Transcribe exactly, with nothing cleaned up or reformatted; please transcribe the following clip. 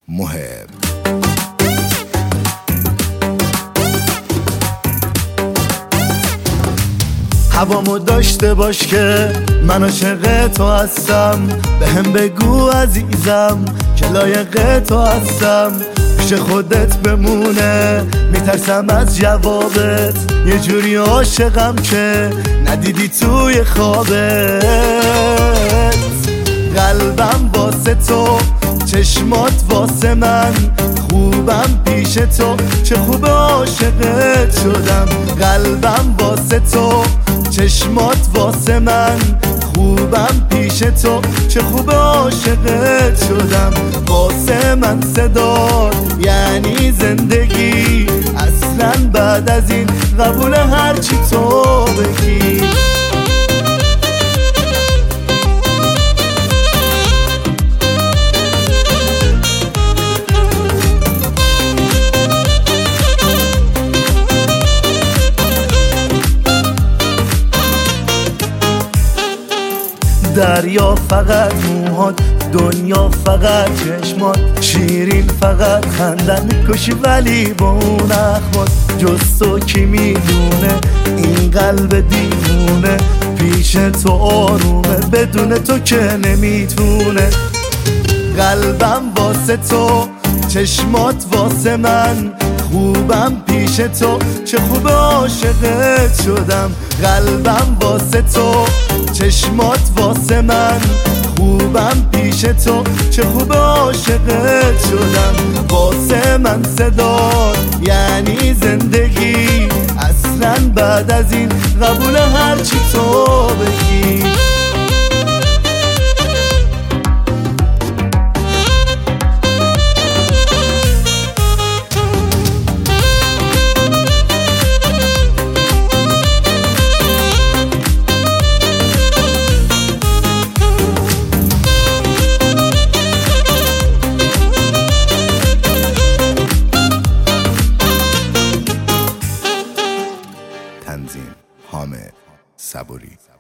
محب. هوامو داشته باش که من عاشق تو هستم، به هم بگو عزیزم که لایق تو هستم. پیش خودت بمونه میترسم از جوابت، یه جوری عاشقم که ندیدی توی خوابت. قلبم واسه تو، چشمات واسه من، خوبم پیش تو، چه خوب عاشقت شدم. قلبم واسه تو، چشمات واسه من، خوبم پیش تو، چه خوب عاشقت شدم. واسه من صدات یعنی زندگی، اصلا بعد از این قبول هرچی تو بگی. دریا فقط موهات، دنیا فقط چشمات، شیرین فقط خندن میکشی ولی با اون اخمات. جز تو کی میدونه این قلب دیوونه، پیش تو آرومه بدون تو که نمیتونه. قلبم واسه تو، چشمات واسه من، خوبم پیش تو، چه خوب عاشقت شدم. قلبم واسه تو، چشمات واسه من، خوبم پیش تو، چه خوب عاشقت شدم. واسه من صدات یعنی زندگی، اصلا بعد از این قبول هرچی تو بگی. تنظیم حامد صبوری.